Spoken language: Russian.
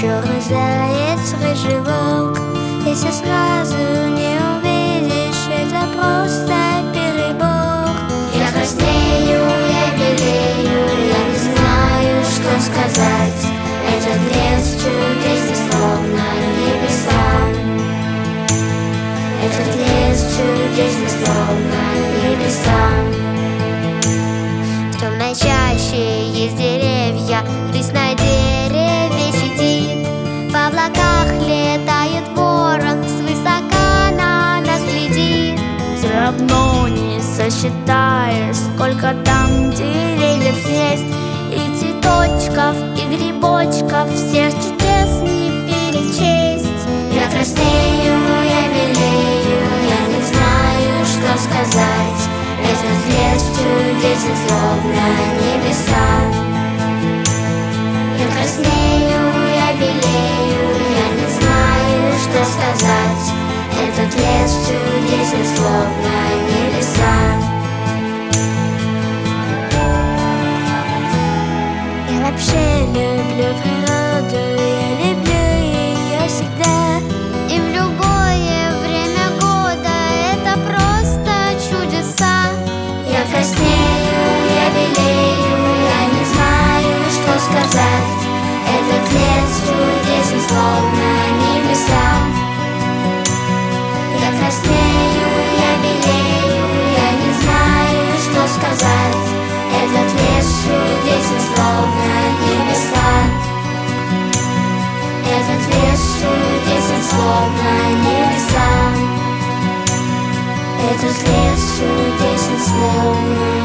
черный заяц, рыжий волк. Если сразу не увидишь, это просто перебор. Я краснею, я белею, я не знаю, что сказать. Этот лес чудесный, словно небеса. Этот лес чудесный, словно небеса. В темной чаще есть деревья, рысь на дереве сидит. В облаках летает ворон, свысока на нас глядит. Все равно не сосчитаешь, сколько там деревьев есть, и цветочков, и грибочков, всех чудес не перечесть. Я краснею, я белею, я не знаю, что сказать. Этот лес чудесен, словно небеса. Я краснею, я белею, я не знаю, что сказать. Этот лес чудесен, словно небеса. Я вообще люблю природу, я люблю ее всегда. И в любое время года это просто чудеса. Я краснею, я белею, я не знаю, что сказать. Этот лес чудесен, словно небеса. Я краснею, я белею, я не знаю, что сказать. Этот лес чудесен, словно небеса. Этот лес чудесен, словно небеса. Этот лес чудесен, словно